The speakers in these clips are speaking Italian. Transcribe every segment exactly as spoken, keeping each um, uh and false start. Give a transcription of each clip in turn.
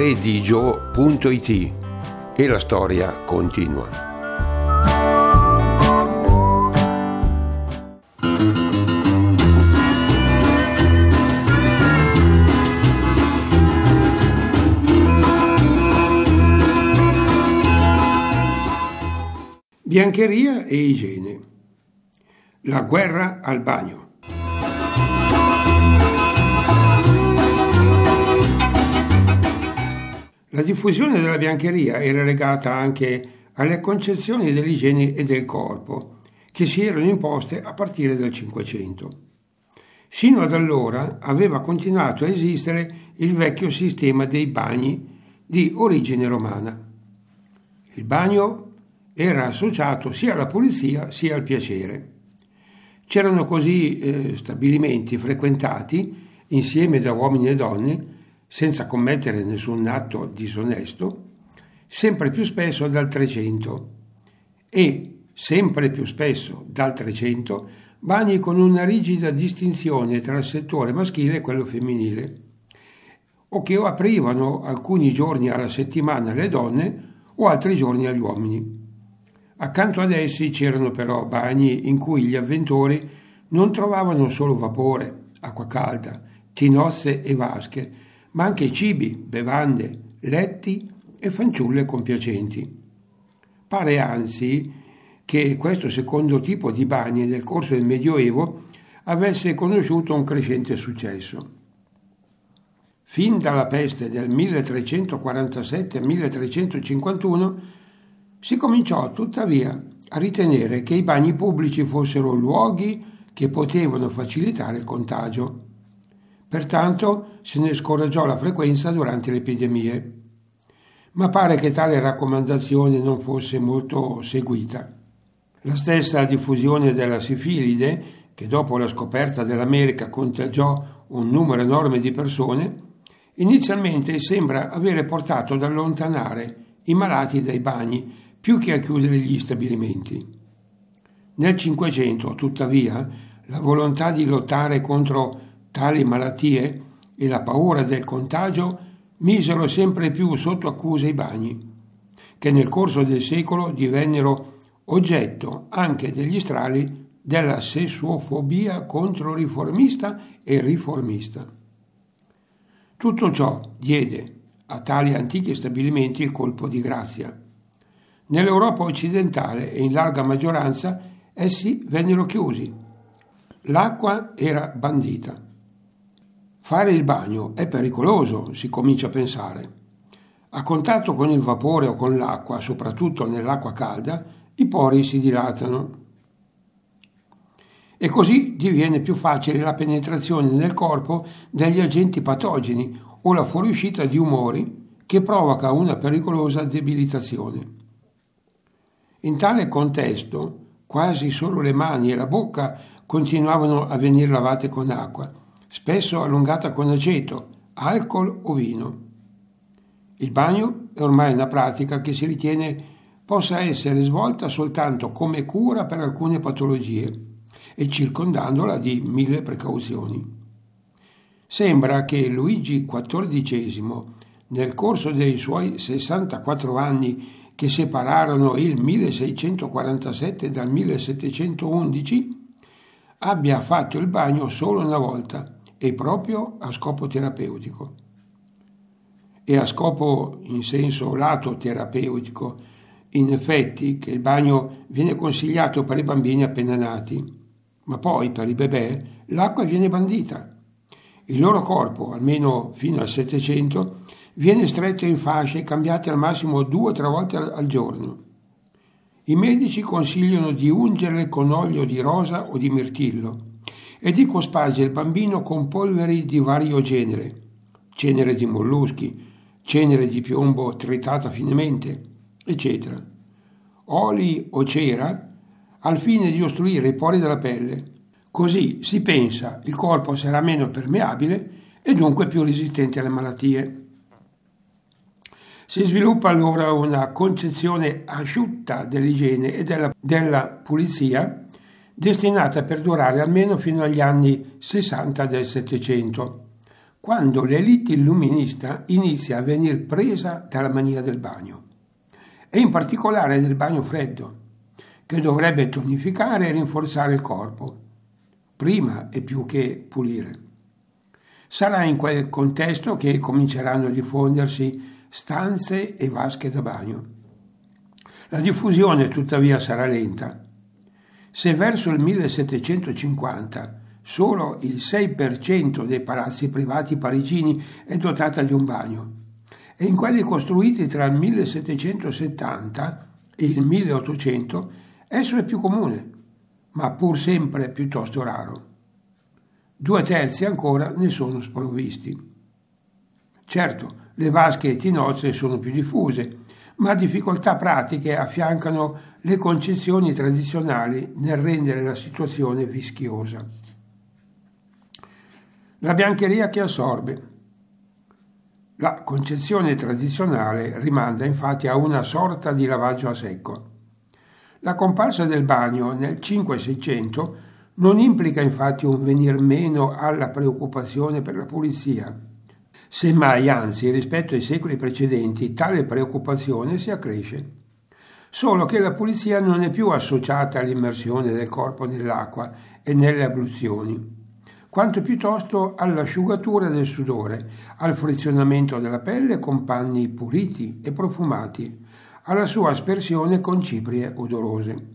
redigio punto it e la storia continua. Biancheria e igiene. La guerra al bagno. La diffusione della biancheria era legata anche alle concezioni dell'igiene e del corpo, che si erano imposte a partire dal Cinquecento. Sino ad allora aveva continuato a esistere il vecchio sistema dei bagni di origine romana. Il bagno era associato sia alla pulizia sia al piacere. C'erano così eh, stabilimenti frequentati insieme da uomini e donne, senza commettere nessun atto disonesto, sempre più spesso dal Trecento e, sempre più spesso dal Trecento, bagni con una rigida distinzione tra il settore maschile e quello femminile, o che aprivano alcuni giorni alla settimana alle donne o altri giorni agli uomini. Accanto ad essi c'erano però bagni in cui gli avventori non trovavano solo vapore, acqua calda, tinozze e vasche, ma anche cibi, bevande, letti e fanciulle compiacenti. Pare anzi che questo secondo tipo di bagni nel corso del Medioevo avesse conosciuto un crescente successo. Fin dalla peste del milletrecentoquarantasette milletrecentocinquantuno si cominciò tuttavia a ritenere che i bagni pubblici fossero luoghi che potevano facilitare il contagio. Pertanto se ne scoraggiò la frequenza durante le epidemie. Ma pare che tale raccomandazione non fosse molto seguita. La stessa diffusione della sifilide, che dopo la scoperta dell'America contagiò un numero enorme di persone, inizialmente sembra avere portato ad allontanare i malati dai bagni più che a chiudere gli stabilimenti. Nel Cinquecento, tuttavia, la volontà di lottare contro tali malattie e la paura del contagio misero sempre più sotto accusa i bagni, che nel corso del secolo divennero oggetto anche degli strali della sessuofobia controriformista e riformista. Tutto ciò diede a tali antichi stabilimenti il colpo di grazia. Nell'Europa occidentale e in larga maggioranza essi vennero chiusi. L'acqua era bandita. Fare il bagno è pericoloso, si comincia a pensare. A contatto con il vapore o con l'acqua, soprattutto nell'acqua calda, i pori si dilatano. E così diviene più facile la penetrazione nel corpo degli agenti patogeni o la fuoriuscita di umori che provoca una pericolosa debilitazione. In tale contesto, quasi solo le mani e la bocca continuavano a venire lavate con acqua, spesso allungata con aceto, alcol o vino. Il bagno è ormai una pratica che si ritiene possa essere svolta soltanto come cura per alcune patologie e circondandola di mille precauzioni. Sembra che Luigi quattordicesimo, nel corso dei suoi sessantaquattro anni che separarono il milleseicentoquarantasette dal millesettecentoundici, abbia fatto il bagno solo una volta e proprio a scopo terapeutico. E a scopo in senso lato terapeutico, in effetti, che il bagno viene consigliato per i bambini appena nati, ma poi per i bebè l'acqua viene bandita. Il loro corpo, almeno fino al Settecento, viene stretto in fasce e cambiate al massimo due o tre volte al giorno. I medici consigliano di ungerle con olio di rosa o di mirtillo e di cospargere il bambino con polveri di vario genere, cenere di molluschi, cenere di piombo tritata finemente, eccetera, oli o cera, al fine di ostruire i pori della pelle. Così si pensa il corpo sarà meno permeabile e dunque più resistente alle malattie. Si sviluppa allora una concezione asciutta dell'igiene e della, della pulizia destinata a perdurare almeno fino agli anni sessanta del Settecento, quando l'elite illuminista inizia a venir presa dalla mania del bagno, e in particolare del bagno freddo, che dovrebbe tonificare e rinforzare il corpo, prima e più che pulire. Sarà in quel contesto che cominceranno a diffondersi stanze e vasche da bagno. La diffusione tuttavia sarà lenta. Se verso il millesettecentocinquanta solo il sei per cento dei palazzi privati parigini è dotata di un bagno, e in quelli costruiti tra il millesettecentosettanta e il milleottocento esso è più comune, ma pur sempre piuttosto raro. Due terzi ancora ne sono sprovvisti. Certo, le vasche e tinozze sono più diffuse, ma difficoltà pratiche affiancano le concezioni tradizionali nel rendere la situazione vischiosa. La biancheria che assorbe. La concezione tradizionale rimanda infatti a una sorta di lavaggio a secco. La comparsa del bagno nel cinque-seicento non implica infatti un venir meno alla preoccupazione per la pulizia. Semmai, anzi, rispetto ai secoli precedenti, tale preoccupazione si accresce. Solo che la pulizia non è più associata all'immersione del corpo nell'acqua e nelle abluzioni, quanto piuttosto all'asciugatura del sudore, al frizionamento della pelle con panni puliti e profumati, alla sua aspersione con ciprie odorose.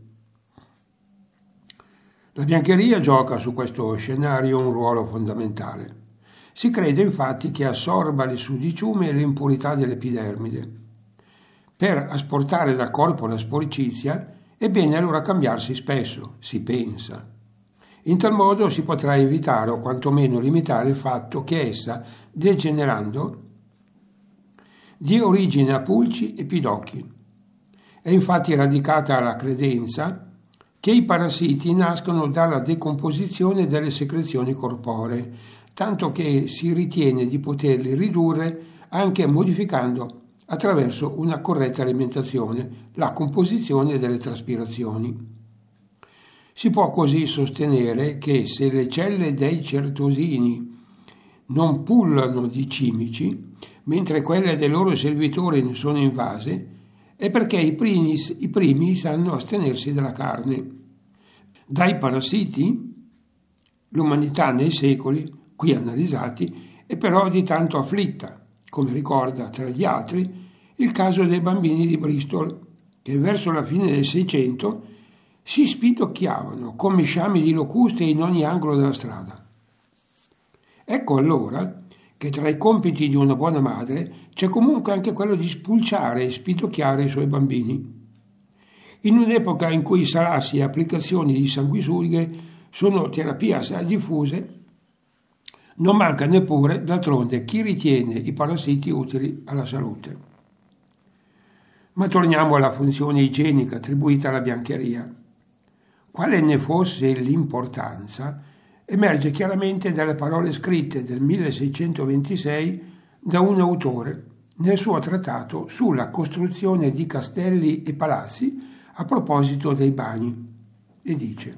La biancheria gioca su questo scenario un ruolo fondamentale. Si crede infatti che assorba le sudiciumi e le impurità dell'epidermide. Per asportare dal corpo la sporcizia è bene allora cambiarsi spesso, si pensa. In tal modo si potrà evitare o quantomeno limitare il fatto che essa, degenerando, dia origine a pulci e pidocchi. È infatti radicata la credenza che i parassiti nascono dalla decomposizione delle secrezioni corporee, tanto che si ritiene di poterli ridurre anche modificando attraverso una corretta alimentazione la composizione delle traspirazioni. Si può così sostenere che se le celle dei certosini non pullano di cimici, mentre quelle dei loro servitori ne sono invase, è perché i primi, i primi sanno astenersi dalla carne. Dai parassiti, l'umanità nei secoli, qui analizzati, è però di tanto afflitta, come ricorda tra gli altri il caso dei bambini di Bristol, che verso la fine del Seicento si spidocchiavano come sciami di locuste in ogni angolo della strada. Ecco allora che tra i compiti di una buona madre c'è comunque anche quello di spulciare e spidocchiare i suoi bambini. In un'epoca in cui salassi e applicazioni di sanguisughe sono terapie assai diffuse, non manca neppure, d'altronde, chi ritiene i parassiti utili alla salute. Ma torniamo alla funzione igienica attribuita alla biancheria. Quale ne fosse l'importanza, emerge chiaramente dalle parole scritte del milleseicentoventisei da un autore nel suo trattato sulla costruzione di castelli e palazzi a proposito dei bagni, e dice: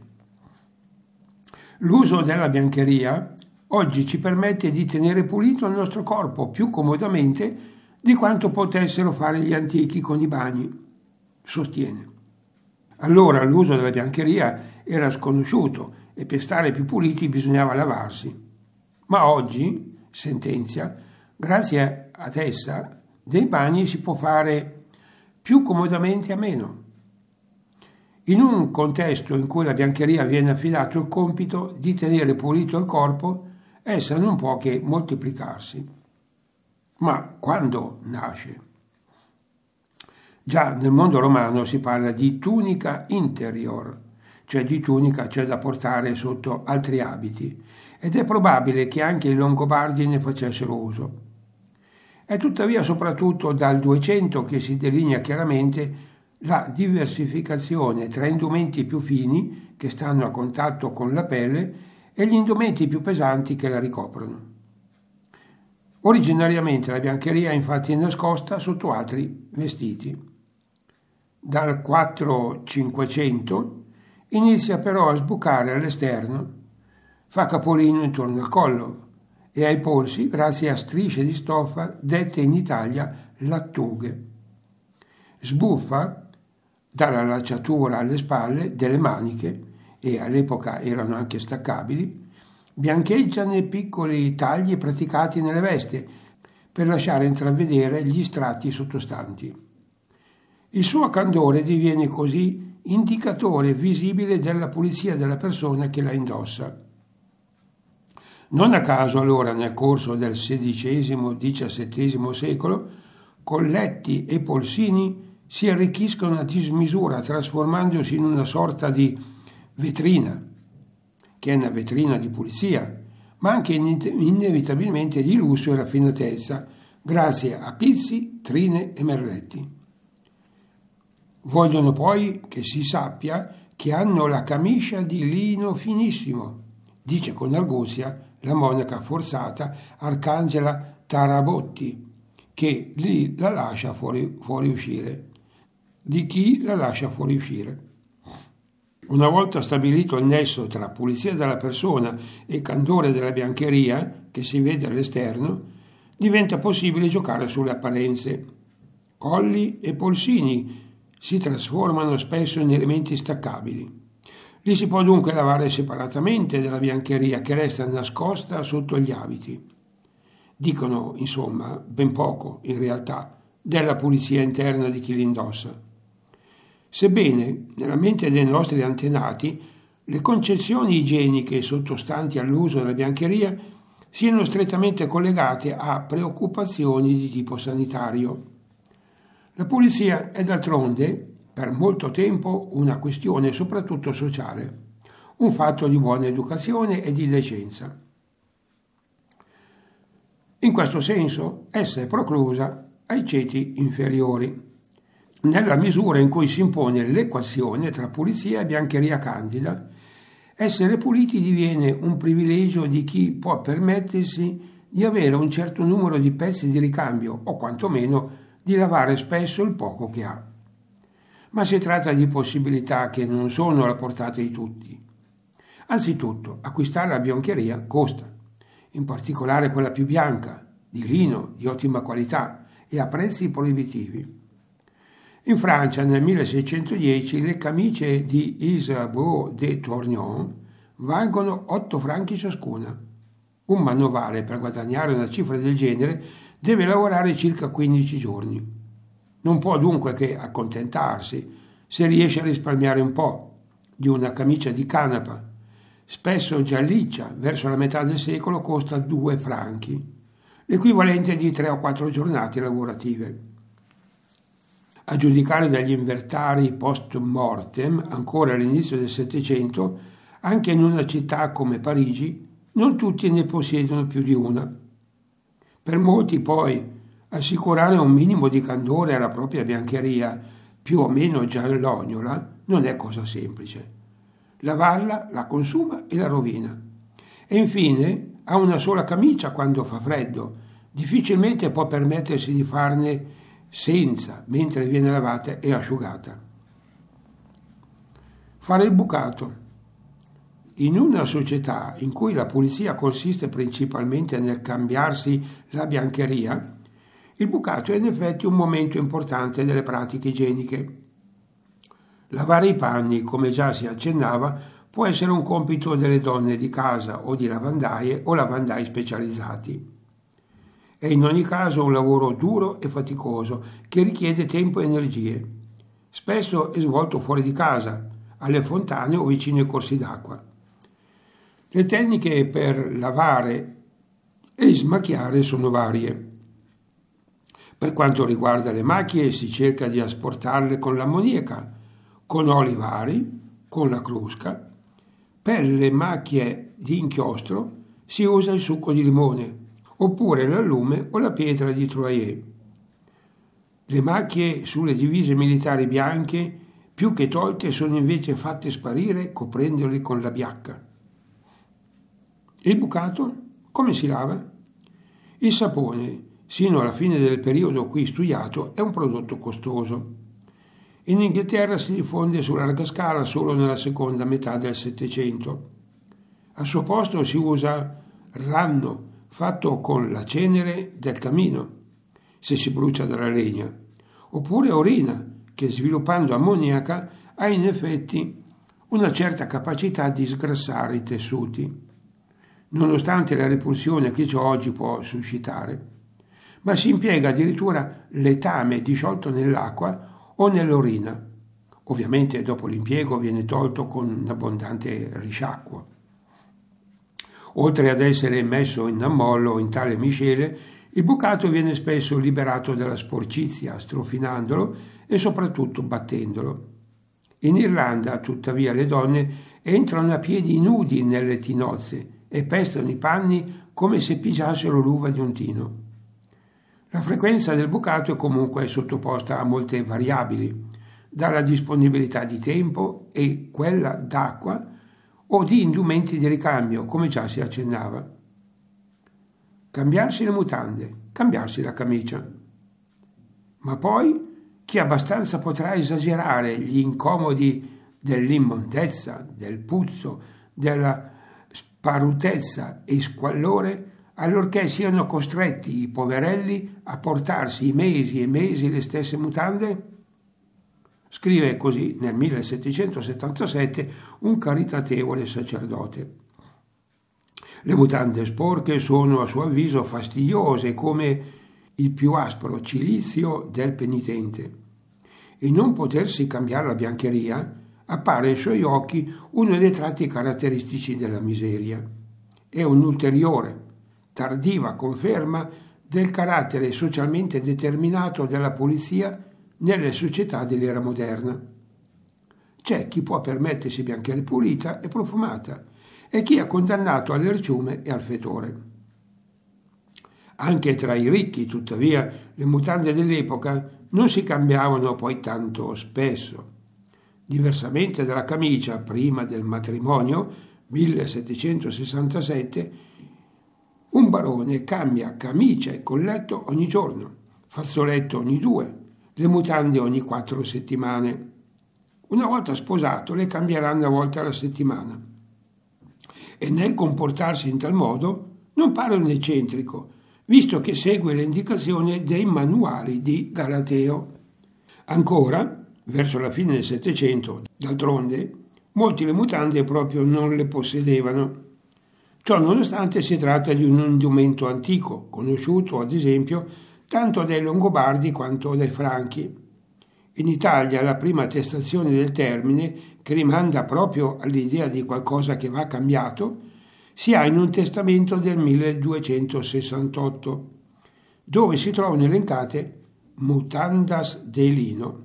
l'uso della biancheria oggi ci permette di tenere pulito il nostro corpo più comodamente di quanto potessero fare gli antichi con i bagni, sostiene. Allora l'uso della biancheria era sconosciuto e per stare più puliti bisognava lavarsi. Ma oggi, sentenzia, grazie ad essa, dei bagni si può fare più comodamente a meno. In un contesto in cui la biancheria viene affidato il compito di tenere pulito il corpo, essa non può che moltiplicarsi. Ma quando nasce? Già nel mondo romano si parla di tunica interior, cioè di tunica c'è da portare sotto altri abiti, ed è probabile che anche i Longobardi ne facessero uso. È tuttavia soprattutto dal duecento che si delinea chiaramente la diversificazione tra indumenti più fini, che stanno a contatto con la pelle, e gli indumenti più pesanti che la ricoprono. Originariamente la biancheria è infatti nascosta sotto altri vestiti. Dal quattro-cinquecento inizia però a sbucare all'esterno, fa capolino intorno al collo e ai polsi grazie a strisce di stoffa dette in Italia lattughe. Sbuffa dalla lacciatura alle spalle delle maniche, e all'epoca erano anche staccabili, biancheggia nei piccoli tagli praticati nelle vesti per lasciare intravedere gli strati sottostanti. Il suo candore diviene così indicatore visibile della pulizia della persona che la indossa. Non a caso allora nel corso del sedicesimo diciassettesimo secolo colletti e polsini si arricchiscono a dismisura trasformandosi in una sorta di vetrina, che è una vetrina di pulizia, ma anche inevitabilmente di lusso e raffinatezza, grazie a pizzi, trine e merletti. Vogliono poi che si sappia che hanno la camicia di lino finissimo, dice con arguzia la monaca forzata Arcangela Tarabotti, che lì la lascia fuori, fuori uscire. Di chi la lascia fuori uscire. Una volta stabilito il nesso tra pulizia della persona e candore della biancheria, che si vede all'esterno, diventa possibile giocare sulle apparenze. Colli e polsini si trasformano spesso in elementi staccabili. Li si può dunque lavare separatamente dalla biancheria che resta nascosta sotto gli abiti. Dicono, insomma, ben poco, in realtà, della pulizia interna di chi li indossa. Sebbene, nella mente dei nostri antenati, le concezioni igieniche sottostanti all'uso della biancheria siano strettamente collegate a preoccupazioni di tipo sanitario. La pulizia è d'altronde, per molto tempo, una questione soprattutto sociale, un fatto di buona educazione e di decenza. In questo senso, essa è preclusa ai ceti inferiori, nella misura in cui si impone l'equazione tra pulizia e biancheria candida. Essere puliti diviene un privilegio di chi può permettersi di avere un certo numero di pezzi di ricambio o quantomeno di lavare spesso il poco che ha. Ma si tratta di possibilità che non sono alla portata di tutti. Anzitutto, acquistare la biancheria costa, in particolare quella più bianca, di lino, di ottima qualità e a prezzi proibitivi. In Francia nel milleseicentodieci le camicie di Isabeau de Tournon valgono otto franchi ciascuna. Un manovale per guadagnare una cifra del genere deve lavorare circa quindici giorni. Non può dunque che accontentarsi se riesce a risparmiare un po' di una camicia di canapa. Spesso gialliccia, verso la metà del secolo costa due franchi, l'equivalente di tre o quattro giornate lavorative. A giudicare dagli invertari post mortem, ancora all'inizio del Settecento, anche in una città come Parigi, non tutti ne possiedono più di una. Per molti poi assicurare un minimo di candore alla propria biancheria, più o meno giallognola, non è cosa semplice. Lavarla la consuma e la rovina. E infine ha una sola camicia quando fa freddo, difficilmente può permettersi di farne senza mentre viene lavata e asciugata. Fare il bucato. In una società in cui la pulizia consiste principalmente nel cambiarsi la biancheria, il bucato è in effetti un momento importante delle pratiche igieniche. Lavare i panni, come già si accennava, può essere un compito delle donne di casa o di lavandaie o lavandai specializzati. È in ogni caso un lavoro duro e faticoso che richiede tempo e energie. Spesso è svolto fuori di casa, alle fontane o vicino ai corsi d'acqua. Le tecniche per lavare e smacchiare sono varie. Per quanto riguarda le macchie si cerca di asportarle con l'ammoniaca, con oli vari, con la crusca. Per le macchie di inchiostro si usa il succo di limone, oppure l'allume o la pietra di Troyer. Le macchie sulle divise militari bianche, più che tolte, sono invece fatte sparire coprendole con la biacca. Il bucato? Come si lava? Il sapone, sino alla fine del periodo qui studiato, è un prodotto costoso. In Inghilterra si diffonde su larga scala solo nella seconda metà del Settecento. Al suo posto si usa ranno, fatto con la cenere del camino, se si brucia dalla legna, oppure orina, che sviluppando ammoniaca ha in effetti una certa capacità di sgrassare i tessuti, nonostante la repulsione che ciò oggi può suscitare. Ma si impiega addirittura letame disciolto nell'acqua o nell'orina. Ovviamente dopo l'impiego viene tolto con un abbondante risciacquo. Oltre ad essere messo in ammollo o in tale miscele, il bucato viene spesso liberato dalla sporcizia, strofinandolo e soprattutto battendolo. In Irlanda, tuttavia, le donne entrano a piedi nudi nelle tinozze e pestano i panni come se pigiassero l'uva di un tino. La frequenza del bucato è comunque sottoposta a molte variabili, dalla disponibilità di tempo e quella d'acqua o di indumenti di ricambio, come già si accennava. Cambiarsi le mutande, cambiarsi la camicia. Ma poi chi abbastanza potrà esagerare gli incomodi dell'immondezza, del puzzo, della sparutezza e squallore, allorché siano costretti i poverelli a portarsi mesi e mesi le stesse mutande? Scrive così nel millesettecentosettantasette un caritatevole sacerdote. Le mutande sporche sono a suo avviso fastidiose come il più aspro cilizio del penitente, e non potersi cambiare la biancheria appare ai suoi occhi uno dei tratti caratteristici della miseria. È un'ulteriore, tardiva conferma del carattere socialmente determinato della pulizia nelle società dell'era moderna. C'è chi può permettersi biancheria pulita e profumata e chi è condannato all'erciume e al fetore. Anche tra i ricchi, tuttavia, le mutande dell'epoca non si cambiavano poi tanto spesso. Diversamente dalla camicia prima del matrimonio, millesettecentosessantasette, un barone cambia camicia e colletto ogni giorno, fazzoletto ogni due, le mutande ogni quattro settimane. Una volta sposato le cambierà una volta alla settimana. E nel comportarsi in tal modo non pare un eccentrico, visto che segue le indicazioni dei manuali di Galateo. Ancora, verso la fine del Settecento, d'altronde, molti le mutande proprio non le possedevano. Ciò nonostante si tratta di un indumento antico, conosciuto ad esempio tanto dai Longobardi quanto dai Franchi. In Italia la prima attestazione del termine, che rimanda proprio all'idea di qualcosa che va cambiato, si ha in un testamento del milleduecentosessantotto, dove si trovano elencate mutandas de lino.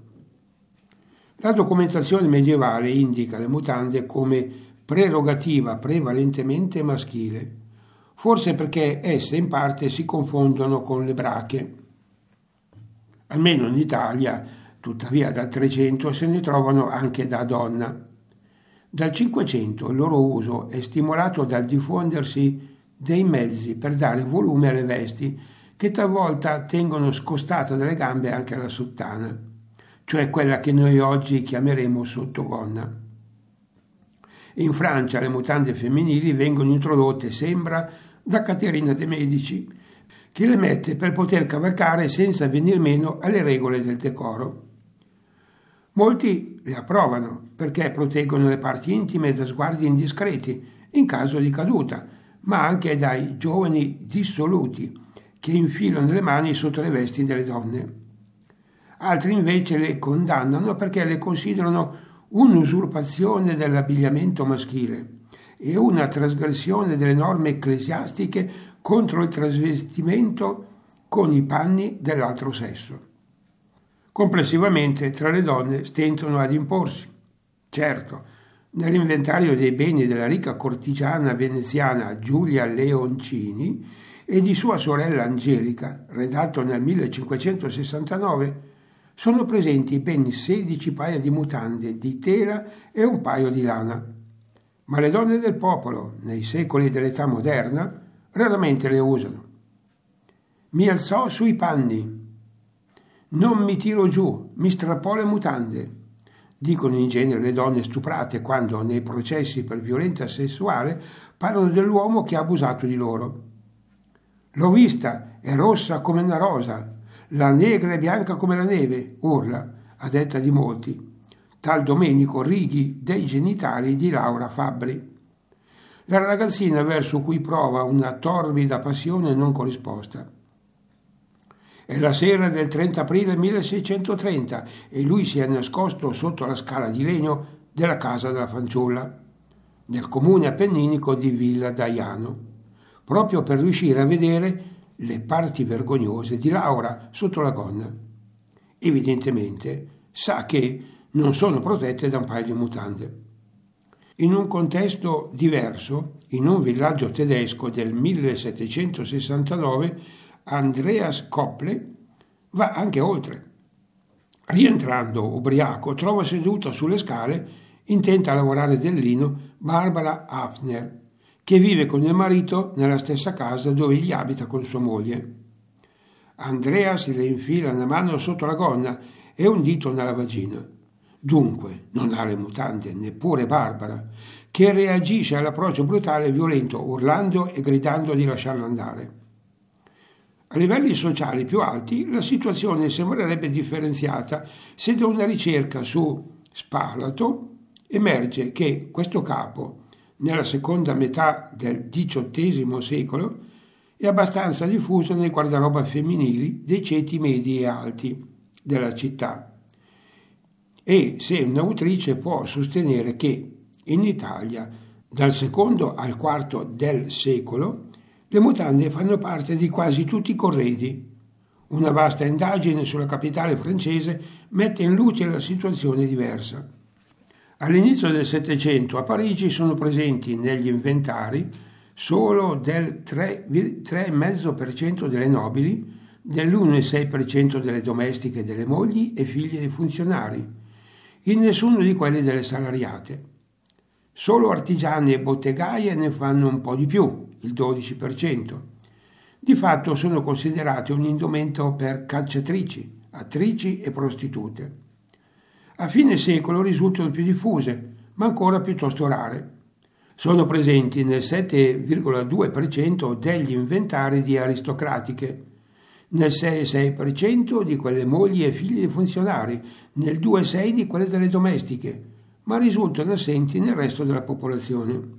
La documentazione medievale indica le mutande come prerogativa prevalentemente maschile, forse perché esse in parte si confondono con le brache. Almeno in Italia, tuttavia dal trecento se ne trovano anche da donna. Dal Cinquecento il loro uso è stimolato dal diffondersi dei mezzi per dare volume alle vesti, che talvolta tengono scostata dalle gambe anche la sottana, cioè quella che noi oggi chiameremo sottogonna. In Francia le mutande femminili vengono introdotte, sembra, da Caterina de' Medici, che le mette per poter cavalcare senza venir meno alle regole del decoro. Molti le approvano perché proteggono le parti intime da sguardi indiscreti in caso di caduta, ma anche dai giovani dissoluti che infilano le mani sotto le vesti delle donne. Altri invece le condannano perché le considerano un'usurpazione dell'abbigliamento maschile e una trasgressione delle norme ecclesiastiche contro il trasvestimento con i panni dell'altro sesso. Complessivamente tra le donne stentano ad imporsi. Certo, nell'inventario dei beni della ricca cortigiana veneziana Giulia Leoncini e di sua sorella Angelica, redatto nel millecinquecentosessantanove, sono presenti ben sedici paia di mutande di tela e un paio di lana. Ma le donne del popolo, nei secoli dell'età moderna, raramente le usano. Mi alzò sui panni. Non mi tiro giù, mi strappò le mutande, dicono in genere le donne stuprate quando nei processi per violenza sessuale parlano dell'uomo che ha abusato di loro. L'ho vista, è rossa come una rosa, la negra è bianca come la neve, urla, a detta di molti, tal Domenico Righi dei genitali di Laura Fabbri. La ragazzina verso cui prova una torbida passione non corrisposta. È la sera del trenta aprile milleseicentotrenta e lui si è nascosto sotto la scala di legno della casa della fanciulla, nel comune appenninico di Villa Daiano, proprio per riuscire a vedere le parti vergognose di Laura sotto la gonna. Evidentemente sa che non sono protette da un paio di mutande. In un contesto diverso, in un villaggio tedesco del millesettecentosessantanove, Andreas Kopple va anche oltre. Rientrando ubriaco, trova seduta sulle scale, intenta a lavorare del lino, Barbara Hafner, che vive con il marito nella stessa casa dove egli abita con sua moglie. Andreas le infila una mano sotto la gonna e un dito nella vagina. Dunque non ha le mutande, neppure Barbara, che reagisce all'approccio brutale e violento, urlando e gridando di lasciarla andare. A livelli sociali più alti la situazione sembrerebbe differenziata se da una ricerca su Spalato emerge che questo capo, nella seconda metà del diciottesimo secolo, è abbastanza diffuso nei guardaroba femminili dei ceti medi e alti della città. E se un'autrice può sostenere che in Italia, dal secondo al quarto del secolo, le mutande fanno parte di quasi tutti i corredi. Una vasta indagine sulla capitale francese mette in luce la situazione diversa. All'inizio del Settecento a Parigi sono presenti negli inventari solo del tre virgola cinque per cento delle nobili, dell'uno virgola sei per cento delle domestiche delle mogli e figlie dei funzionari, in nessuno di quelli delle salariate. Solo artigiani e bottegaie ne fanno un po' di più, il dodici per cento. Di fatto sono considerate un indumento per cacciatrici, attrici e prostitute. A fine secolo risultano più diffuse, ma ancora piuttosto rare. Sono presenti nel sette virgola due per cento degli inventari di aristocratiche, nel sei virgola sei per cento di quelle mogli e figli dei funzionari, nel due virgola sei per cento di quelle delle domestiche, ma risultano assenti nel resto della popolazione.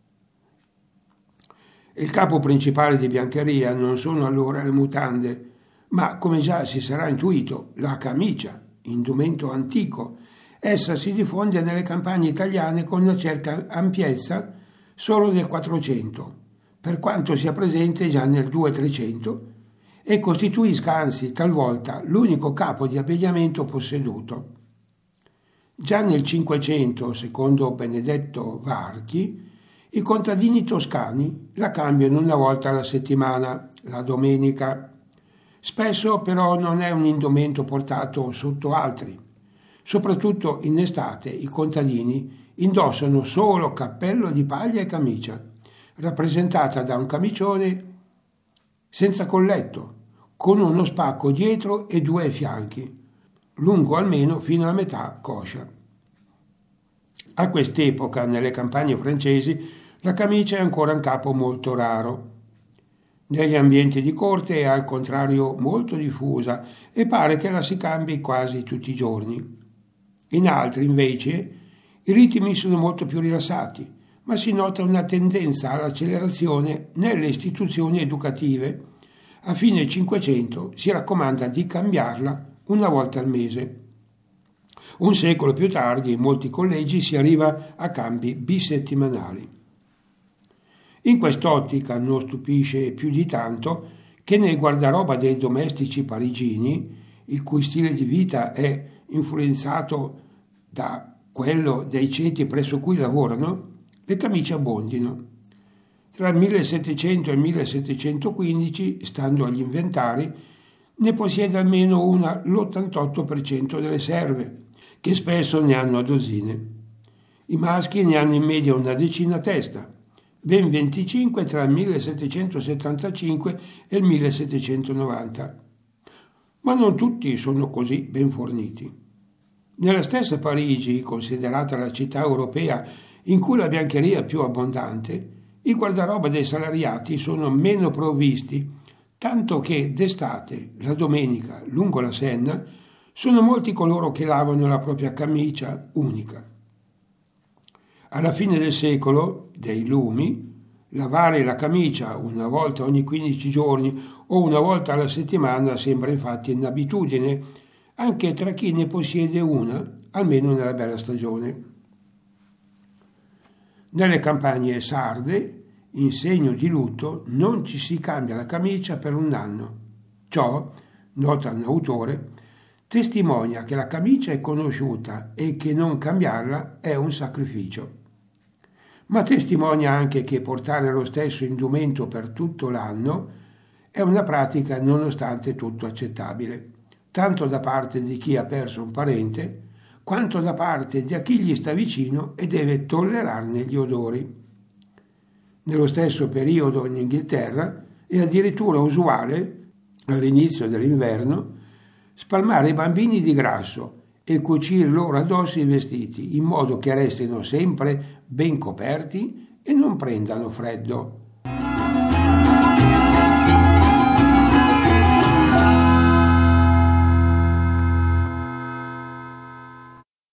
Il capo principale di biancheria non sono allora le mutande, ma, come già si sarà intuito, la camicia, indumento antico. Essa si diffonde nelle campagne italiane con una certa ampiezza solo nel quattrocento, per quanto sia presente già nel duecento trecento, e costituisca anzi talvolta l'unico capo di abbigliamento posseduto. Già nel Cinquecento, secondo Benedetto Varchi, i contadini toscani la cambiano una volta alla settimana, la domenica. Spesso però non è un indumento portato sotto altri. Soprattutto in estate i contadini indossano solo cappello di paglia e camicia, rappresentata da un camicione senza colletto, con uno spacco dietro e due ai fianchi, lungo almeno fino alla metà coscia. A quest'epoca, nelle campagne francesi, la camicia è ancora un capo molto raro. Negli ambienti di corte è al contrario molto diffusa e pare che la si cambi quasi tutti i giorni. In altri, invece, i ritmi sono molto più rilassati, ma si nota una tendenza all'accelerazione nelle istituzioni educative. A fine Cinquecento si raccomanda di cambiarla una volta al mese. Un secolo più tardi, in molti collegi si arriva a cambi bisettimanali. In quest'ottica non stupisce più di tanto che nel guardaroba dei domestici parigini, il cui stile di vita è influenzato da quello dei ceti presso cui lavorano, le camicie abbondino. Tra il millesettecento e il millesettecentoquindici, stando agli inventari, ne possiede almeno una l'ottantotto per cento delle serve, che spesso ne hanno a dosine. I maschi ne hanno in media una decina a testa, ben venticinque tra il millesettecentosettantacinque e il millesettecentonovanta. Ma non tutti sono così ben forniti. Nella stessa Parigi, considerata la città europea in cui la biancheria è più abbondante, I guardaroba dei salariati sono meno provvisti, tanto che d'estate, la domenica, lungo la Senna, sono molti coloro che lavano la propria camicia unica. Alla fine del secolo, dei lumi, lavare la camicia una volta ogni quindici giorni o una volta alla settimana sembra infatti un'abitudine, anche tra chi ne possiede una, almeno nella bella stagione. Nelle campagne sarde, in segno di lutto, non ci si cambia la camicia per un anno. Ciò, nota un autore, testimonia che la camicia è conosciuta e che non cambiarla è un sacrificio. Ma testimonia anche che portare lo stesso indumento per tutto l'anno è una pratica nonostante tutto accettabile, tanto da parte di chi ha perso un parente, quanto da parte di chi gli sta vicino e deve tollerarne gli odori. Nello stesso periodo in Inghilterra è addirittura usuale, all'inizio dell'inverno, spalmare i bambini di grasso e cucir loro addosso i vestiti, in modo che restino sempre ben coperti e non prendano freddo.